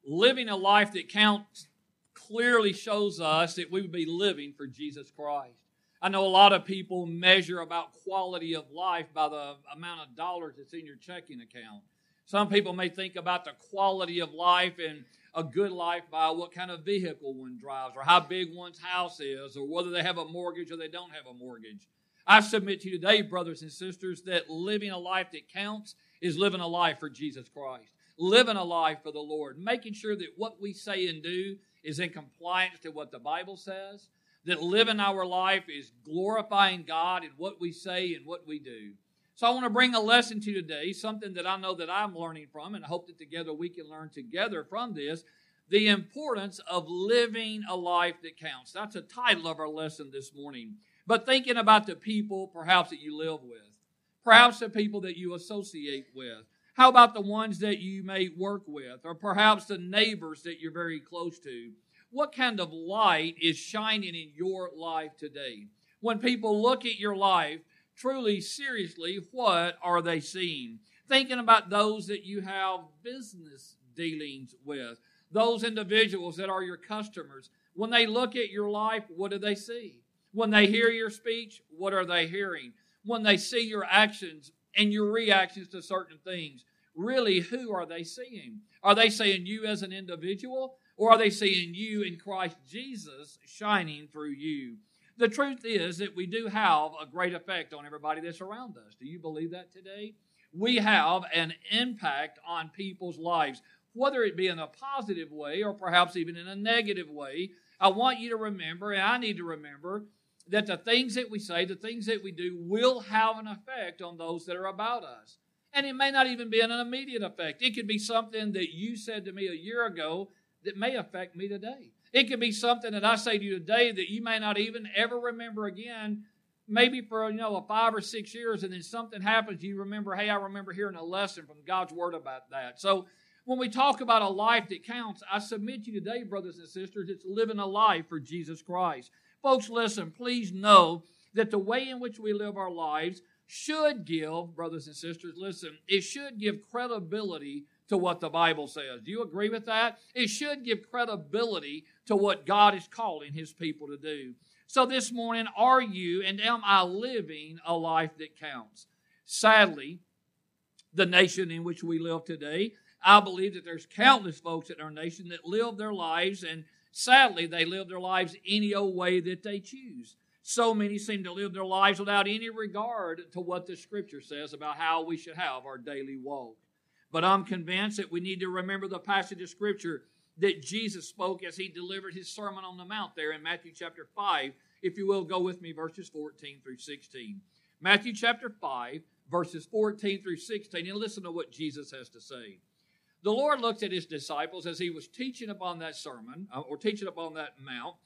living a life that counts clearly shows us that we would be living for Jesus Christ. I know a lot of people measure about quality of life by the amount of dollars that's in your checking account. Some people may think about the quality of life and a good life by what kind of vehicle one drives, or how big one's house is, or whether they have a mortgage or they don't have a mortgage. I submit to you today, brothers and sisters, that living a life that counts is living a life for Jesus Christ. Living a life for the Lord. Making sure that what we say and do is in compliance to what the Bible says. That living our life is glorifying God in what we say and what we do. So I want to bring a lesson to you today, something that I know that I'm learning from, and I hope that together we can learn together from this, the importance of living a life that counts. That's the title of our lesson this morning. But thinking about the people perhaps that you live with, perhaps the people that you associate with. How about the ones that you may work with, or perhaps the neighbors that you're very close to? What kind of light is shining in your life today? When people look at your life, truly, seriously, what are they seeing? Thinking about those that you have business dealings with, those individuals that are your customers. When they look at your life, what do they see? When they hear your speech, what are they hearing? When they see your actions and your reactions to certain things, really, who are they seeing? Are they seeing you as an individual, or are they seeing you in Christ Jesus shining through you? The truth is that we do have a great effect on everybody that's around us. Do you believe that today? We have an impact on people's lives, whether it be in a positive way or perhaps even in a negative way. I want you to remember, and I need to remember, that the things that we say, the things that we do will have an effect on those that are about us. And it may not even be an immediate effect. It could be something that you said to me a year ago that may affect me today. It could be something that I say to you today that you may not even ever remember again, maybe for 5 or 6 years, and then something happens, you remember, hey, I remember hearing a lesson from God's Word about that. So when we talk about a life that counts, I submit to you today, brothers and sisters, it's living a life for Jesus Christ. Folks, listen, please know that the way in which we live our lives should give, brothers and sisters, listen, it should give credibility to what the Bible says. Do you agree with that? It should give credibility to what God is calling His people to do. So this morning, are you and am I living a life that counts? Sadly, the nation in which we live today, I believe that there's countless folks in our nation that live their lives, and sadly, they live their lives any old way that they choose. So many seem to live their lives without any regard to what the Scripture says about how we should have our daily walk. But I'm convinced that we need to remember the passage of Scripture that Jesus spoke as He delivered His Sermon on the Mount there in Matthew chapter 5. If you will, go with me, verses 14 through 16. Matthew chapter 5, verses 14 through 16, and listen to what Jesus has to say. The Lord looked at His disciples as He was teaching upon that sermon, or teaching upon that mount.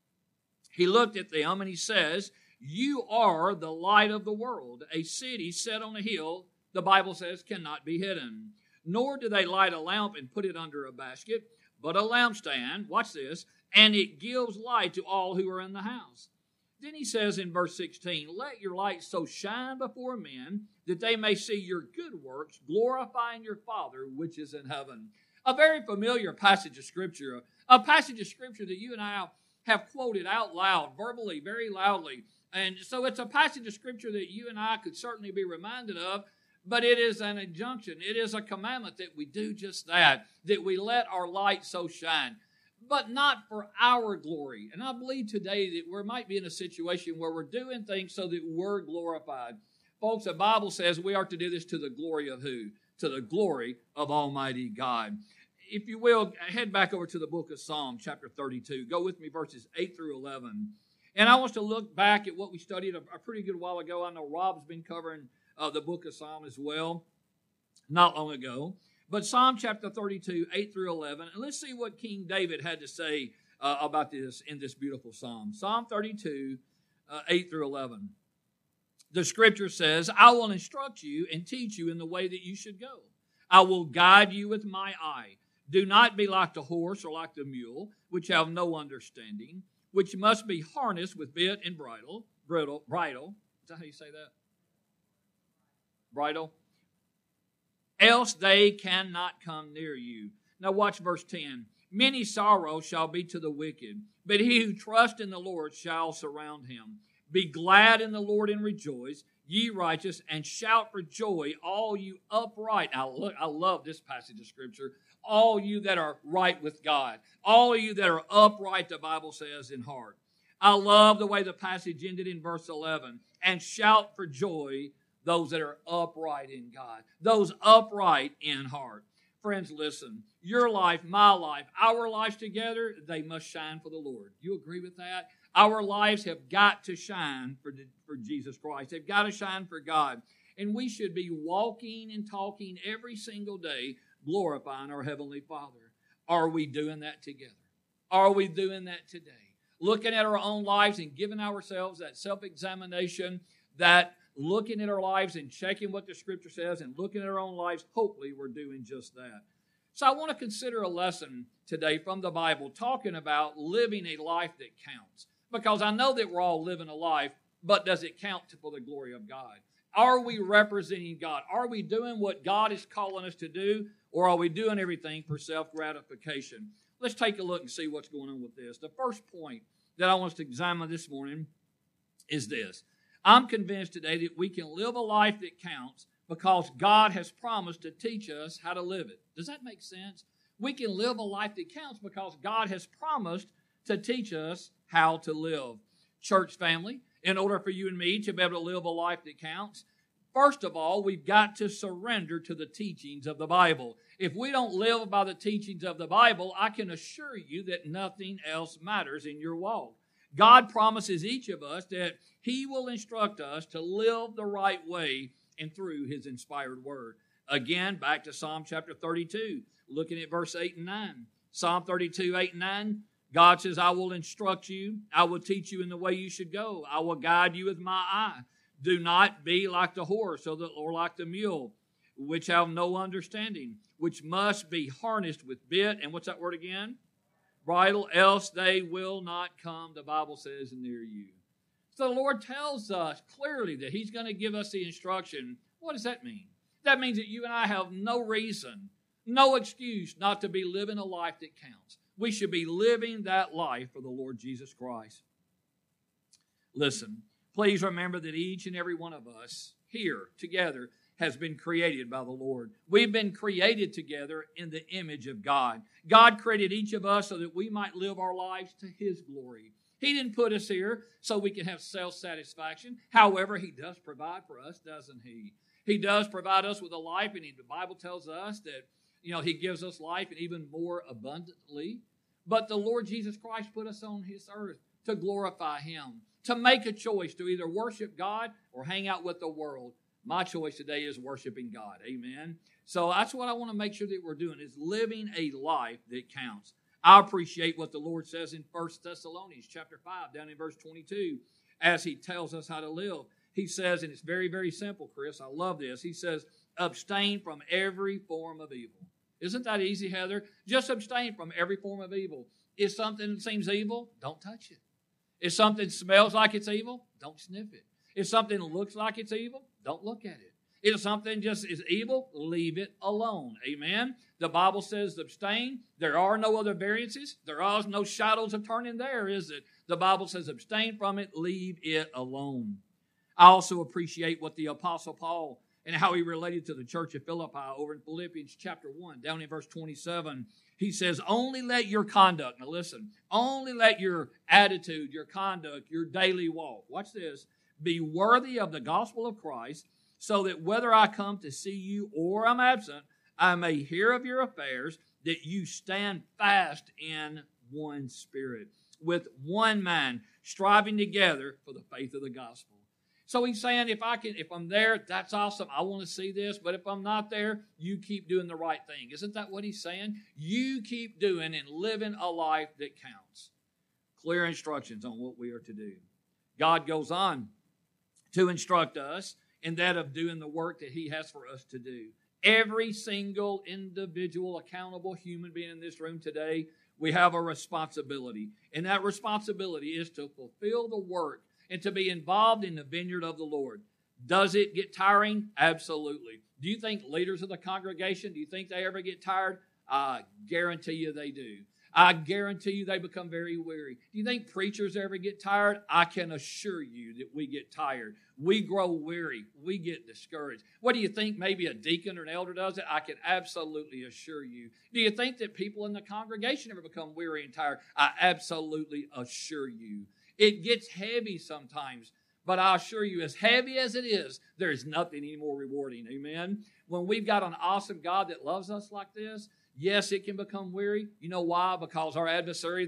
He looked at them and He says, "You are the light of the world. A city set on a hill, the Bible says, cannot be hidden. Nor do they light a lamp and put it under a basket, but a lampstand," watch this, "and it gives light to all who are in the house." Then He says in verse 16, "Let your light so shine before men that they may see your good works, glorifying your Father which is in heaven." A very familiar passage of Scripture, a passage of Scripture that you and I have quoted out loud, verbally, very loudly. And so it's a passage of Scripture that you and I could certainly be reminded of, but it is an injunction. It is a commandment that we do just that we let our light so shine, but not for our glory. And I believe today that we might be in a situation where we're doing things so that we're glorified. Folks, the Bible says we are to do this to the glory of who? To the glory of Almighty God. If you will, head back over to the book of Psalms, chapter 32. Go with me, verses 8 through 11. And I want to look back at what we studied a pretty good while ago. I know Rob's been covering the book of Psalm as well, not long ago. But Psalm chapter 32, 8 through 11. And let's see what King David had to say about this in this beautiful psalm. Psalm 32, 8 through 11. The Scripture says, "I will instruct you and teach you in the way that you should go. I will guide you with my eye. Do not be like the horse or like the mule, which have no understanding, which must be harnessed with bit and bridle. Is that how you say that? Bridle. Else they cannot come near you. Now watch verse 10. Many sorrows shall be to the wicked, but he who trusts in the Lord shall surround him. Be glad in the Lord and rejoice, ye righteous, and shout for joy, all you upright. Now look, I love this passage of Scripture. All you that are right with God. All you that are upright, the Bible says, in heart. I love the way the passage ended in verse 11. And shout for joy, those that are upright in God. Those upright in heart. Friends, listen. Your life, my life, our lives together, they must shine for the Lord. You agree with that? Our lives have got to shine for Jesus Christ. They've got to shine for God. And we should be walking and talking every single day, glorifying our Heavenly Father. Are we doing that together? Are we doing that today? Looking at our own lives and giving ourselves that self-examination, that looking at our lives and checking what the Scripture says and looking at our own lives, hopefully we're doing just that. So I want to consider a lesson today from the Bible talking about living a life that counts. Because I know that we're all living a life, but does it count for the glory of God? Are we representing God? Are we doing what God is calling us to do, or are we doing everything for self-gratification? Let's take a look and see what's going on with this. The first point that I want us to examine this morning is this. I'm convinced today that we can live a life that counts because God has promised to teach us how to live it. Does that make sense? We can live a life that counts because God has promised to teach us how to live. Church family, in order for you and me to be able to live a life that counts, first of all, we've got to surrender to the teachings of the Bible. If we don't live by the teachings of the Bible, I can assure you that nothing else matters in your walk. God promises each of us that He will instruct us to live the right way and through His inspired word. Again, back to Psalm chapter 32, looking at verse 8 and 9. Psalm 32, 8 and 9, God says, I will instruct you. I will teach you in the way you should go. I will guide you with my eye. Do not be like the horse or like the mule, which have no understanding, which must be harnessed with bit. And what's that word again? Bridle, else they will not come, the Bible says, near you. So the Lord tells us clearly that He's going to give us the instruction. What does that mean? That means that you and I have no reason, no excuse not to be living a life that counts. We should be living that life for the Lord Jesus Christ. Listen, please remember that each and every one of us here together has been created by the Lord. We've been created together in the image of God. God created each of us so that we might live our lives to His glory. He didn't put us here so we can have self-satisfaction. However, He does provide for us, doesn't He? He does provide us with a life, and the Bible tells us that, He gives us life and even more abundantly. But the Lord Jesus Christ put us on His earth to glorify Him, to make a choice to either worship God or hang out with the world. My choice today is worshiping God. Amen. So that's what I want to make sure that we're doing, is living a life that counts. I appreciate what the Lord says in 1 Thessalonians chapter 5, down in verse 22, as He tells us how to live. He says, and it's very, very simple, Chris. I love this. He says, abstain from every form of evil. Isn't that easy, Heather? Just abstain from every form of evil. If something seems evil, don't touch it. If something smells like it's evil, don't sniff it. If something looks like it's evil, don't look at it. If something just is evil, leave it alone. Amen? The Bible says abstain. There are no other variances. There are no shadows of turning there, is it? The Bible says abstain from it, leave it alone. I also appreciate what the Apostle Paul and how he related to the church of Philippi over in Philippians chapter 1, down in verse 27. He says, only let your conduct, now listen, only let your attitude, your conduct, your daily walk, watch this, be worthy of the gospel of Christ, so that whether I come to see you or I'm absent, I may hear of your affairs, that you stand fast in one spirit, with one mind, striving together for the faith of the gospel. So he's saying, if I'm there, that's awesome. I want to see this. But if I'm not there, you keep doing the right thing. Isn't that what he's saying? You keep doing and living a life that counts. Clear instructions on what we are to do. God goes on to instruct us in that of doing the work that He has for us to do. Every single individual, accountable human being in this room today, we have a responsibility. And that responsibility is to fulfill the work and to be involved in the vineyard of the Lord. Does it get tiring? Absolutely. Do you think leaders of the congregation, do you think they ever get tired? I guarantee you they do. I guarantee you they become very weary. Do you think preachers ever get tired? I can assure you that we get tired. We grow weary. We get discouraged. What do you think maybe a deacon or an elder does it? I can absolutely assure you. Do you think that people in the congregation ever become weary and tired? I absolutely assure you. It gets heavy sometimes, but I assure you, as heavy as it is, there is nothing any more rewarding. Amen? When we've got an awesome God that loves us like this, yes, it can become weary. You know why? Because our adversary,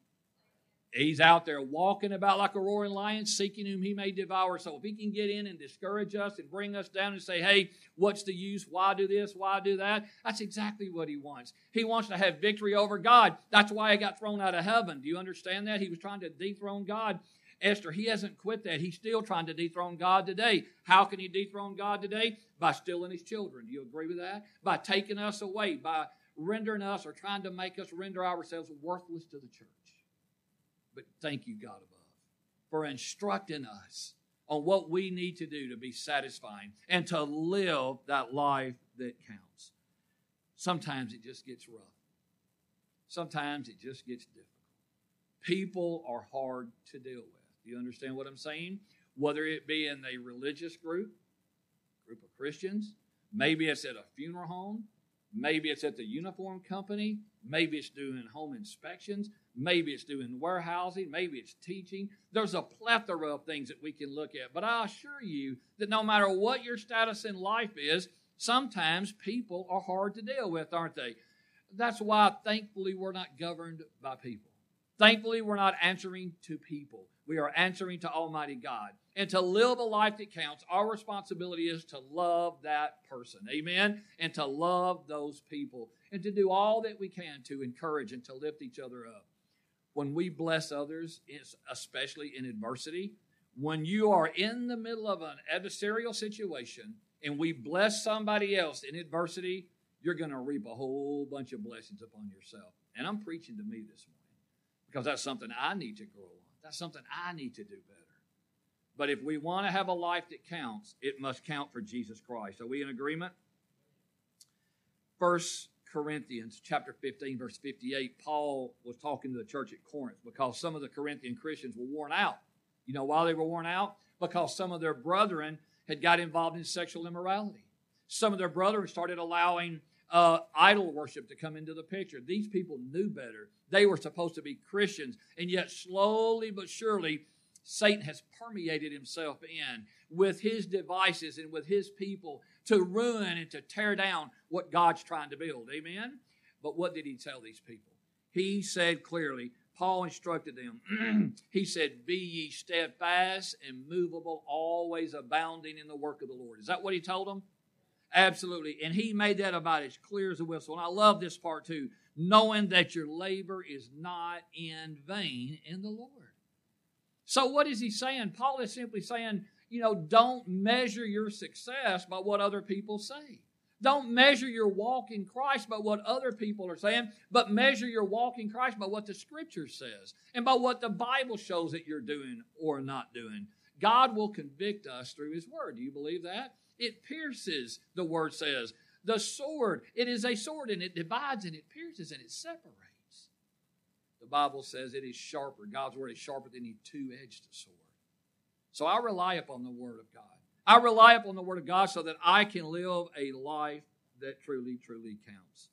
he's out there walking about like a roaring lion, seeking whom he may devour. So if he can get in and discourage us and bring us down and say, hey, what's the use? Why do this? Why do that? That's exactly what he wants. He wants to have victory over God. That's why he got thrown out of heaven. Do you understand that? He was trying to dethrone God. Esther, he hasn't quit that. He's still trying to dethrone God today. How can he dethrone God today? By stealing his children. Do you agree with that? By taking us away, by rendering us or trying to make us render ourselves worthless to the church. But thank you, God above, for instructing us on what we need to do to be satisfying and to live that life that counts. Sometimes it just gets rough. Sometimes it just gets difficult. People are hard to deal with. Do you understand what I'm saying? Whether it be in a religious group of Christians, maybe it's at a funeral home, maybe it's at the uniform company, maybe it's doing home inspections, maybe it's doing warehousing, maybe it's teaching. There's a plethora of things that we can look at. But I assure you that no matter what your status in life is, sometimes people are hard to deal with, aren't they? That's why, thankfully, we're not governed by people. Thankfully, we're not answering to people. We are answering to Almighty God. And to live a life that counts, our responsibility is to love that person. Amen? And to love those people. And to do all that we can to encourage and to lift each other up. When we bless others, especially in adversity, when you are in the middle of an adversarial situation and we bless somebody else in adversity, you're going to reap a whole bunch of blessings upon yourself. And I'm preaching to me this morning because that's something I need to grow on. That's something I need to do better. But if we want to have a life that counts, it must count for Jesus Christ. Are we in agreement? 1 Corinthians chapter 15, verse 58, Paul was talking to the church at Corinth because some of the Corinthian Christians were worn out. You know why they were worn out? Because some of their brethren had got involved in sexual immorality. Some of their brethren started allowing idol worship to come into the picture. These people knew better. They were supposed to be Christians, and yet slowly but surely, Satan has permeated himself in with his devices and with his people to ruin and to tear down what God's trying to build. Amen? But what did he tell these people? He said clearly, Paul instructed them, he said, be ye steadfast and movable, always abounding in the work of the Lord. Is that what he told them? Absolutely. And he made that about as clear as a whistle. And I love this part too. Knowing that your labor is not in vain in the Lord. So what is he saying? Paul is simply saying, don't measure your success by what other people say. Don't measure your walk in Christ by what other people are saying, but measure your walk in Christ by what the Scripture says and by what the Bible shows that you're doing or not doing. God will convict us through His Word. Do you believe that? It pierces, the Word says. The sword, it is a sword, and it divides, and it pierces, and it separates. The Bible says it is sharper. God's Word is sharper than a two-edged sword. So I rely upon the Word of God. I rely upon the Word of God so that I can live a life that truly, truly counts.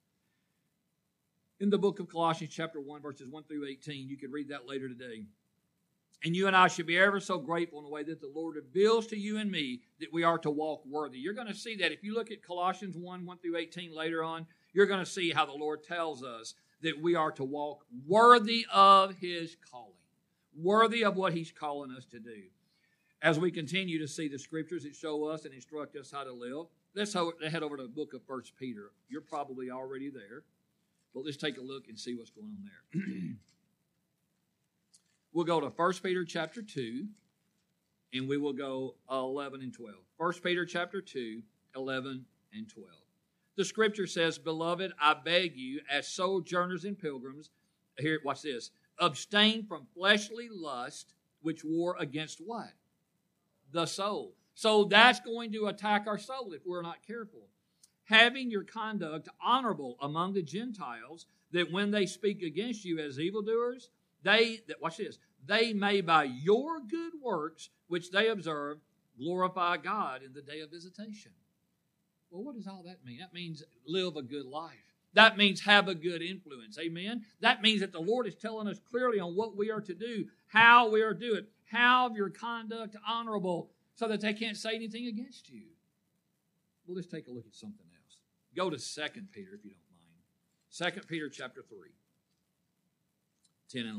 In the book of Colossians, chapter 1, verses 1 through 18, you can read that later today. And you and I should be ever so grateful in the way that the Lord reveals to you and me that we are to walk worthy. You're going to see that. If you look at Colossians 1, 1 through 18 later on, you're going to see how the Lord tells us that we are to walk worthy of His calling, worthy of what He's calling us to do. As we continue to see the Scriptures that show us and instruct us how to live, let's head over to the book of 1 Peter. You're probably already there, but let's take a look and see what's going on there. We'll go to 1 Peter chapter 2, and we will go 11 and 12. 1 Peter chapter 2, 11 and 12. The Scripture says, Beloved, I beg you, as sojourners and pilgrims, here, watch this, abstain from fleshly lust, which war against what? The soul. So that's going to attack our soul if we're not careful. having your conduct honorable among the Gentiles, that when they speak against you as evildoers, watch this, they may by your good works, which they observe, glorify God in the day of visitation. Well, what does all that mean? That means live a good life. That means have a good influence. Amen? That means that the Lord is telling us clearly on what we are to do, how we are to do it. Have your conduct honorable so that they can't say anything against you. Well, let's take a look at something else. Go to 2 Peter, if you don't mind. 2 Peter chapter 3, 10 and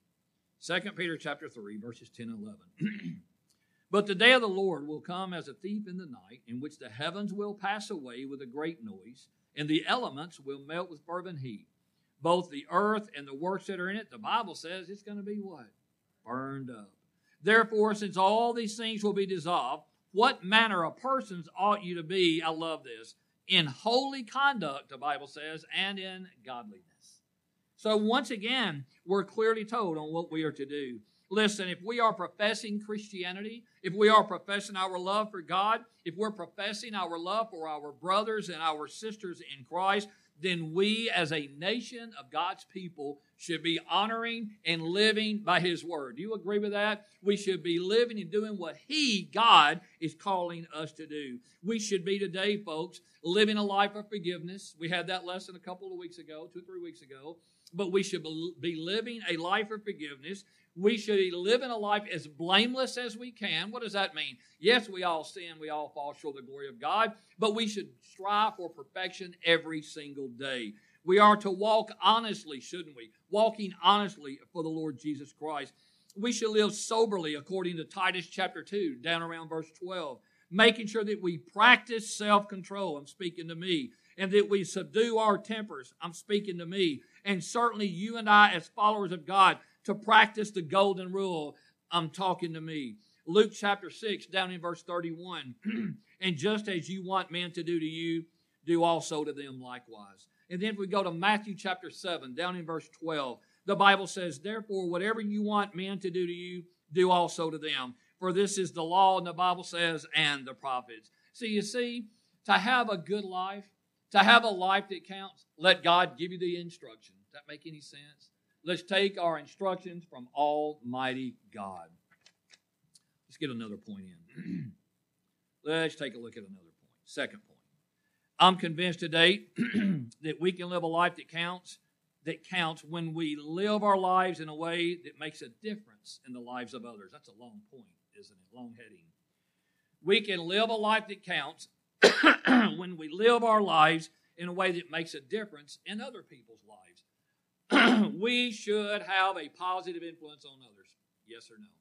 11. 2 Peter chapter 3, verses 10 and 11. But the day of the Lord will come as a thief in the night, in which the heavens will pass away with a great noise, and the elements will melt with fervent heat. Both the earth and the works that are in it, the Bible says it's going to be what? Burned up. Therefore, since all these things will be dissolved, what manner of persons ought you to be, I love this, in holy conduct, the Bible says, and in godliness. So once again, we're clearly told on what we are to do. Listen, if we are professing Christianity, if we are professing our love for God, if we're professing our love for our brothers and our sisters in Christ, then we as a nation of God's people should be honoring and living by His Word. Do you agree with that? We should be living and doing what God, is calling us to do. We should be today, folks, living a life of forgiveness. We had that lesson a couple of weeks ago, 2 or 3 weeks ago. But we should be living a life of forgiveness. We should be living a life as blameless as we can. What does that mean? Yes, we all sin. We all fall short of the glory of God. But we should strive for perfection every single day. We are to walk honestly, shouldn't we? Walking honestly for the Lord Jesus Christ. We should live soberly according to Titus chapter 2, down around verse 12. Making sure that we practice self-control. I'm speaking to me. And that we subdue our tempers. I'm speaking to me. And certainly you and I as followers of God to practice the golden rule. I'm talking to me. Luke chapter 6 down in verse 31. And just as you want men to do to you, do also to them likewise. And then if we go to Matthew chapter 7 down in verse 12. The Bible says, therefore whatever you want men to do to you, do also to them. For this is the law, and the Bible says, and the prophets. So you see, to have a good life, to have a life that counts, let God give you the instruction. Does that make any sense? Let's take our instructions from Almighty God. Let's get another point in. Let's take a look at another point. Second point. I'm convinced today that we can live a life that counts when we live our lives in a way that makes a difference in the lives of others. That's a long point, isn't it? Long heading. We can live a life that counts when we live our lives in a way that makes a difference in other people's lives. We should have a positive influence on others. Yes or no?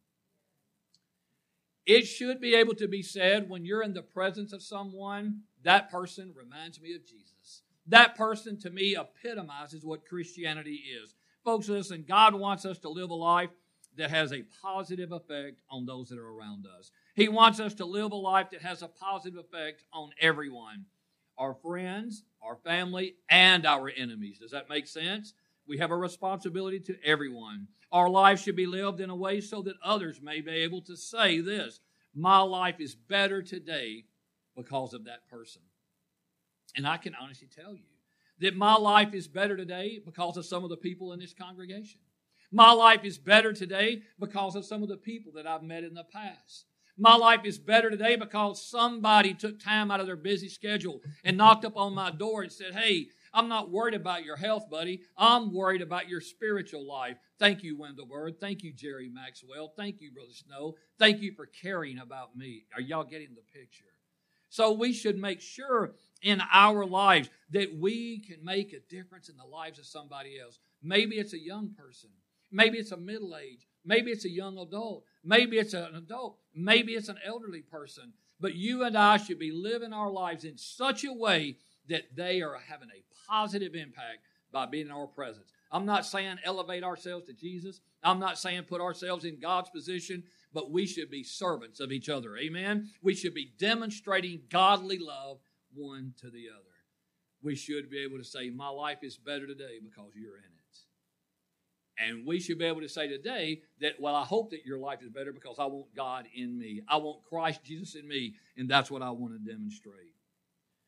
It should be able to be said when you're in the presence of someone, that person reminds me of Jesus. That person to me epitomizes what Christianity is. Folks, listen, God wants us to live a life that has a positive effect on those that are around us. He wants us to live a life that has a positive effect on everyone. Our friends, our family, and our enemies. Does that make sense? We have a responsibility to everyone. Our life should be lived in a way so that others may be able to say this, my life is better today because of that person. And I can honestly tell you that my life is better today because of some of the people in this congregation. My life is better today because of some of the people that I've met in the past. My life is better today because somebody took time out of their busy schedule and knocked up on my door and said, hey, I'm not worried about your health, buddy. I'm worried about your spiritual life. Thank you, Wendell Bird. Thank you, Jerry Maxwell. Thank you, Brother Snow. Thank you for caring about me. Are y'all getting the picture? So we should make sure in our lives that we can make a difference in the lives of somebody else. Maybe it's a young person. Maybe it's a middle-aged. Maybe it's a young adult. Maybe it's an adult. Maybe it's an elderly person. But you and I should be living our lives in such a way that they are having a positive impact by being in our presence. I'm not saying elevate ourselves to Jesus. I'm not saying put ourselves in God's position, but we should be servants of each other. Amen? We should be demonstrating godly love one to the other. We should be able to say, my life is better today because you're in it. And we should be able to say today that, well, I hope that your life is better because I want God in me. I want Christ Jesus in me, and that's what I want to demonstrate.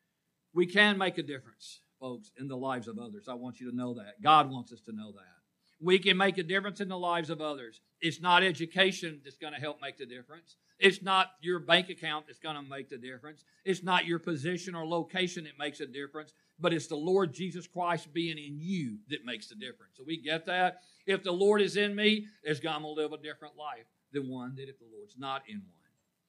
We can make a difference, folks, in the lives of others. I want you to know that. God wants us to know that. We can make a difference in the lives of others. It's not education that's going to help make the difference. It's not your bank account that's going to make the difference. It's not your position or location that makes a difference, but it's the Lord Jesus Christ being in you that makes the difference. So we get that. If the Lord is in me, I'm going to live a different life than one that if the Lord's not in one.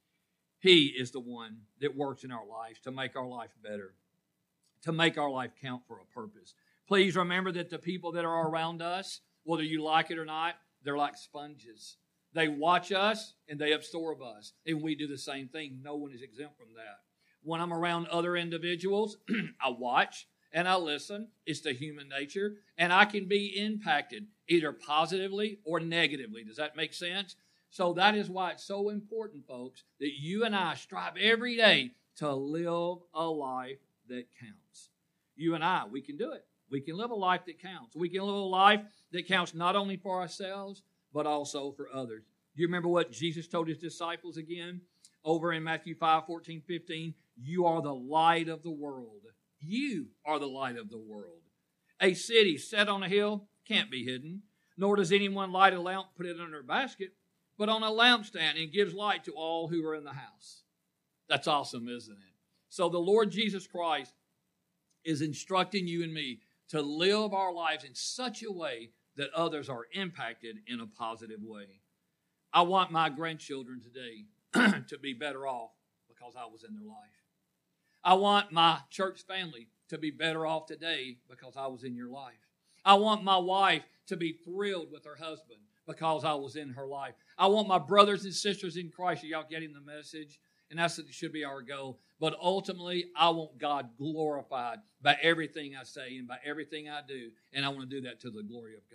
He is the one that works in our lives to make our life better, to make our life count for a purpose. Please remember that the people that are around us, whether you like it or not, they're like sponges. They watch us and they absorb us. And we do the same thing. No one is exempt from that. When I'm around other individuals, I watch and I listen. It's the human nature. And I can be impacted either positively or negatively. Does that make sense? So that is why it's so important, folks, that you and I strive every day to live a life that counts. You and I, we can do it. We can live a life that counts. We can live a life that counts not only for ourselves, but also for others. Do you remember what Jesus told his disciples again? Over in Matthew 5:14-15, you are the light of the world. You are the light of the world. A city set on a hill can't be hidden, nor does anyone light a lamp, put it under a basket, but on a lampstand, and gives light to all who are in the house. That's awesome, isn't it? So the Lord Jesus Christ is instructing you and me to live our lives in such a way that others are impacted in a positive way. I want my grandchildren today to be better off because I was in their life. I want my church family to be better off today because I was in your life. I want my wife to be thrilled with her husband because I was in her life. I want my brothers and sisters in Christ, are y'all getting the message? And that's what should be our goal. But ultimately, I want God glorified by everything I say and by everything I do. And I want to do that to the glory of God.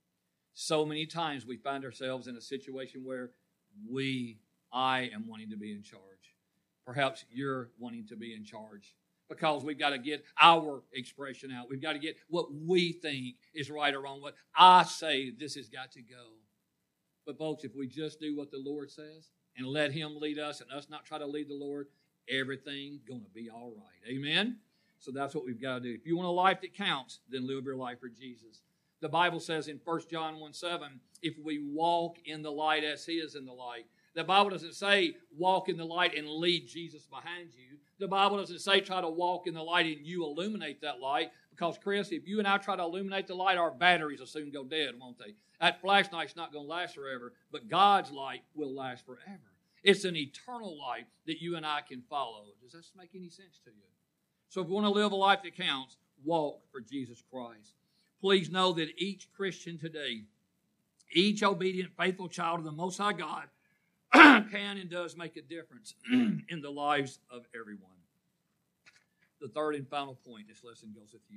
So many times we find ourselves in a situation where I am wanting to be in charge. Perhaps you're wanting to be in charge because we've got to get our expression out. We've got to get what we think is right or wrong, what I say this has got to go. But folks, if we just do what the Lord says and let Him lead us and us not try to lead the Lord, everything's going to be all right. Amen? So that's what we've got to do. If you want a life that counts, then live your life for Jesus. The Bible says in 1 John 1:7, if we walk in the light as He is in the light. The Bible doesn't say walk in the light and lead Jesus behind you. The Bible doesn't say try to walk in the light and you illuminate that light. Because, Chris, if you and I try to illuminate the light, our batteries will soon go dead, won't they? That flashlight's not going to last forever, but God's light will last forever. It's an eternal light that you and I can follow. Does this make any sense to you? So if you want to live a life that counts, walk for Jesus Christ. Please know that each Christian today, each obedient, faithful child of the Most High God, can and does make a difference in the lives of everyone. The third and final point, this lesson goes with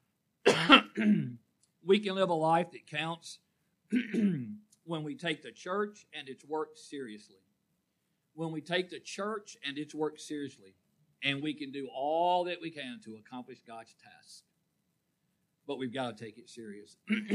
you. We can live a life that counts when we take the church and its work seriously. When we take the church and its work seriously, and we can do all that we can to accomplish God's task. But we've got to take it serious.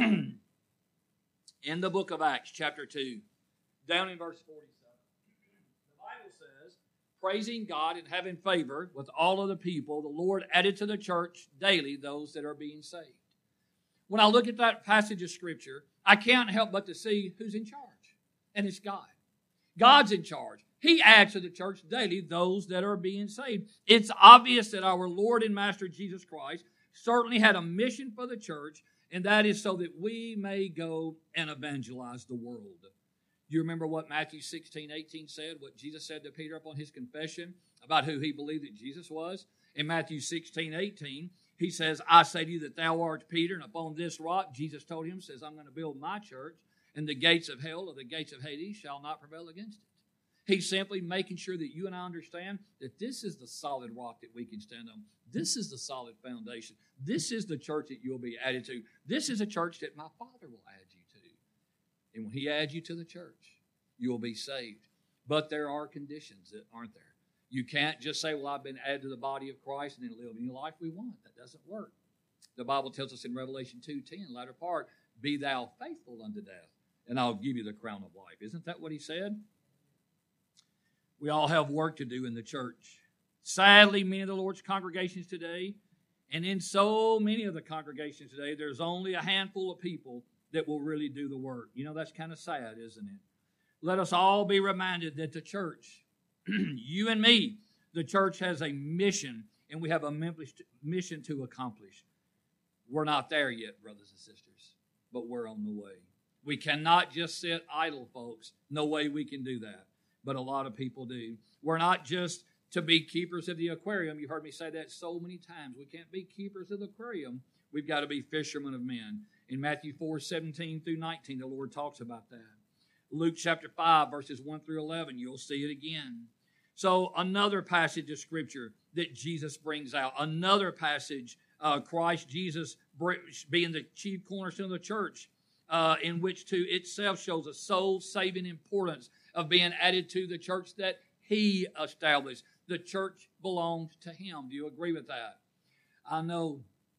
In the book of Acts, chapter 2, down in verse 47, the Bible says, praising God and having favor with all of the people, the Lord added to the church daily those that are being saved. When I look at that passage of Scripture, I can't help but to see who's in charge. And it's God. God's in charge. He adds to the church daily those that are being saved. It's obvious that our Lord and Master Jesus Christ certainly had a mission for the church, and that is so that we may go and evangelize the world. Do you remember what Matthew 16:18 said, what Jesus said to Peter upon his confession about who he believed that Jesus was? In Matthew 16:18, he says, I say to you that thou art Peter, and upon this rock, Jesus told him, says, I'm going to build my church, and the gates of hell or the gates of Hades shall not prevail against it. He's simply making sure that you and I understand that this is the solid rock that we can stand on. This is the solid foundation. This is the church that you'll be added to. This is a church that my Father will add you to. And when He adds you to the church, you'll be saved. But there are conditions that aren't there. You can't just say, well, I've been added to the body of Christ and then live any life we want. That doesn't work. The Bible tells us in Revelation 2:10, latter part, be thou faithful unto death, and I'll give you the crown of life. Isn't that what He said? We all have work to do in the church. Sadly, many of the Lord's congregations today, and in so many of the congregations today, there's only a handful of people that will really do the work. You know, that's kind of sad, isn't it? Let us all be reminded that the church, you and me, the church has a mission, and we have a mission to accomplish. We're not there yet, brothers and sisters, but we're on the way. We cannot just sit idle, folks. No way we can do that, but a lot of people do. We're not just to be keepers of the aquarium. You've heard me say that so many times. We can't be keepers of the aquarium. We've got to be fishermen of men. In Matthew 4:17 through 19, the Lord talks about that. Luke chapter 5, verses 1 through 11, you'll see it again. So another passage of Scripture that Jesus brings out, another passage, Christ Jesus being the chief cornerstone of the church, in which to itself shows a soul-saving importance of being added to the church that He established. The church belongs to Him. Do you agree with that? I know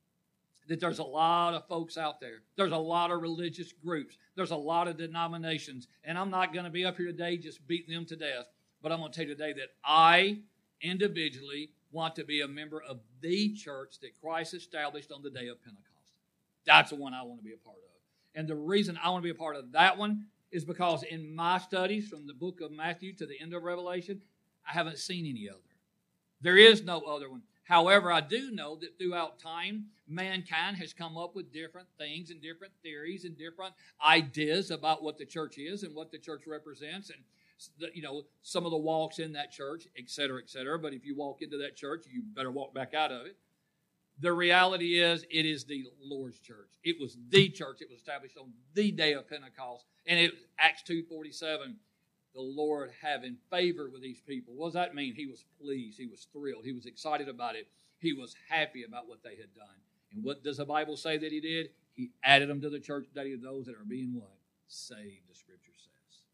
that there's a lot of folks out there. There's a lot of religious groups. There's a lot of denominations. And I'm not going to be up here today just beating them to death. But I'm going to tell you today that I individually want to be a member of the church that Christ established on the day of Pentecost. That's the one I want to be a part of. And the reason I want to be a part of that one is because in my studies from the book of Matthew to the end of Revelation, I haven't seen any other. There is no other one. However, I do know that throughout time, mankind has come up with different things and different theories and different ideas about what the church is and what the church represents, and some of the walks in that church, et cetera, et cetera. But if you walk into that church, you better walk back out of it. The reality is, it is the Lord's church. It was the church. It was established on the day of Pentecost. And it Acts 2:47, the Lord having favor with these people. What does that mean? He was pleased. He was thrilled. He was excited about it. He was happy about what they had done. And what does the Bible say that He did? He added them to the church today, those that are being what? Saved, the Scripture says.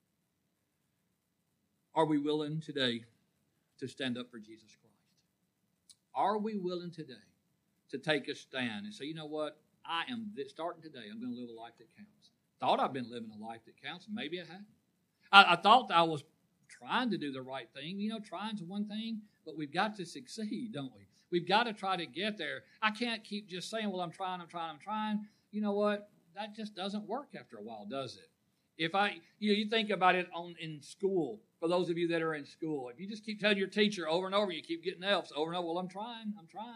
Are we willing today to stand up for Jesus Christ? Are we willing today to take a stand and say, you know what? Starting today, I'm going to live a life that counts. Thought I've been living a life that counts. Maybe I haven't. I thought I was trying to do the right thing. Trying's one thing, but we've got to succeed, don't we? We've got to try to get there. I can't keep just saying, well, I'm trying. You know what? That just doesn't work after a while, does it? If you think about it in school, for those of you that are in school, if you just keep telling your teacher over and over, you keep getting F's over and over, well, I'm trying.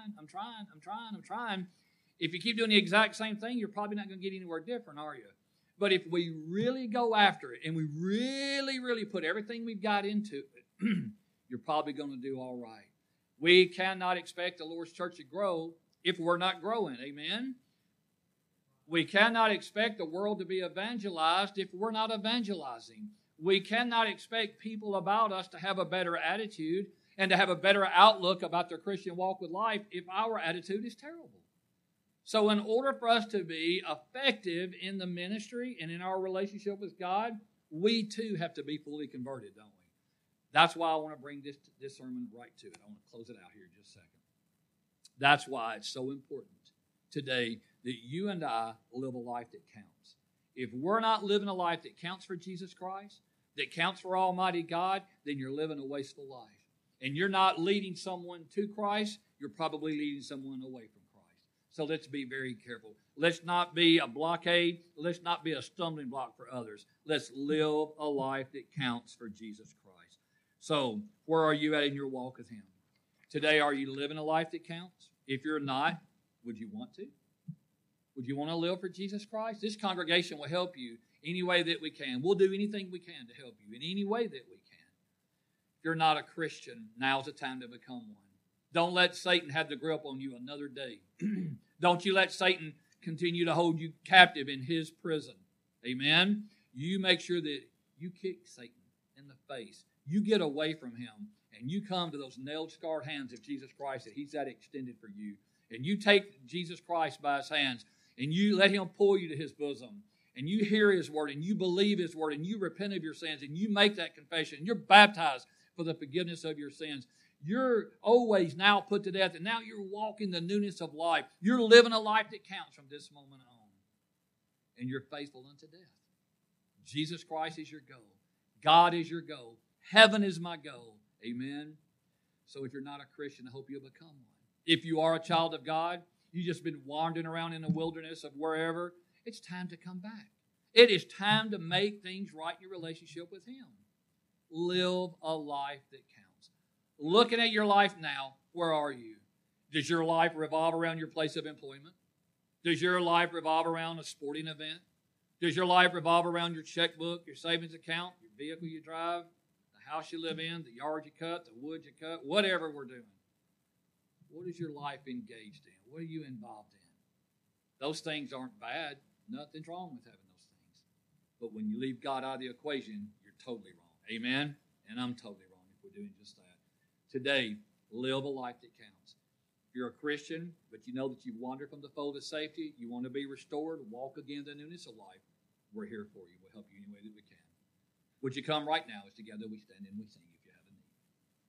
If you keep doing the exact same thing, you're probably not going to get anywhere different, are you? But if we really go after it and we really, really put everything we've got into it, you're probably going to do all right. We cannot expect the Lord's church to grow if we're not growing. Amen? We cannot expect the world to be evangelized if we're not evangelizing. We cannot expect people about us to have a better attitude and to have a better outlook about their Christian walk with life if our attitude is terrible. So in order for us to be effective in the ministry and in our relationship with God, we too have to be fully converted, don't we? That's why I want to bring this sermon right to it. I want to close it out here in just a second. That's why it's so important today that you and I live a life that counts. If we're not living a life that counts for Jesus Christ, that counts for Almighty God, then you're living a wasteful life. And you're not leading someone to Christ, you're probably leading someone away from Christ. So let's be very careful. Let's not be a blockade. Let's not be a stumbling block for others. Let's live a life that counts for Jesus Christ. So, where are you at in your walk with Him? Today, are you living a life that counts? If you're not, would you want to? Would you want to live for Jesus Christ? This congregation will help you any way that we can. We'll do anything we can to help you in any way that we can. If you're not a Christian, now's the time to become one. Don't let Satan have the grip on you another day. Don't you let Satan continue to hold you captive in his prison. Amen? You make sure that you kick Satan in the face. You get away from him, and you come to those nailed-scarred hands of Jesus Christ that He's that extended for you. And you take Jesus Christ by His hands, and you let Him pull you to His bosom. And you hear His word, and you believe His word, and you repent of your sins, and you make that confession. You're baptized for the forgiveness of your sins. You're always now put to death, and now you're walking the newness of life. You're living a life that counts from this moment on. And you're faithful unto death. Jesus Christ is your goal. God is your goal. Heaven is my goal. Amen. So if you're not a Christian, I hope you'll become one. If you are a child of God, you've just been wandering around in the wilderness of wherever, it's time to come back. It is time to make things right in your relationship with Him. Live a life that counts. Looking at your life now, where are you? Does your life revolve around your place of employment? Does your life revolve around a sporting event? Does your life revolve around your checkbook, your savings account, your vehicle you drive, the house you live in, the yard you cut, the wood you cut, whatever we're doing? What is your life engaged in? What are you involved in? Those things aren't bad. Nothing's wrong with having those things. But when you leave God out of the equation, you're totally wrong. Amen? And I'm totally wrong if we're doing just that. Today, live a life that counts. If you're a Christian, but you know that you've wandered from the fold of safety, you want to be restored, walk again in the newness of life, we're here for you. We'll help you any way that we can. Would you come right now as together we stand and we sing?